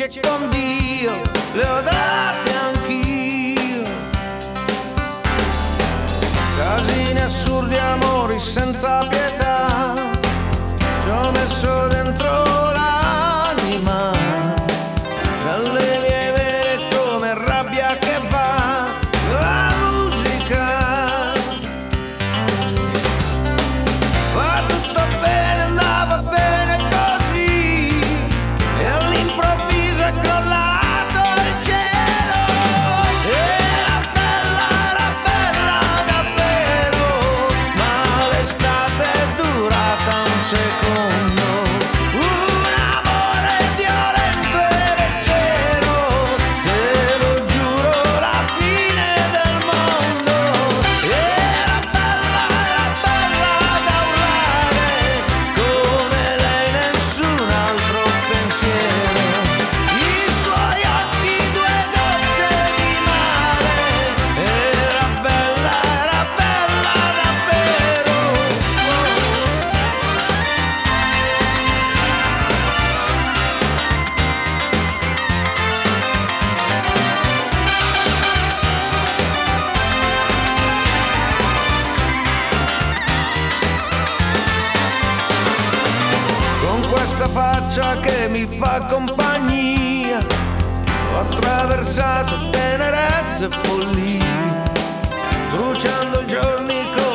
dice con Dio, le ho date anch'io. Casini assurdi, amori senza pietà, ci ho messo dentro l'anima, dalle mie vene come rabbia che va la musica. Va tutto bene, andava bene così, e all'improvviso è crollato il cielo. Era bella davvero, ma l'estate è durata un secondo. Un amore violento e leggero, te lo giuro, la fine del mondo. Era bella da urlare, come lei nessun altro pensiero. I suoi occhi due gocce di mare, era bella davvero. Con questa faccia che mi fa compagnia, ho attraversato tenerezze e follie, bruciando i giorni con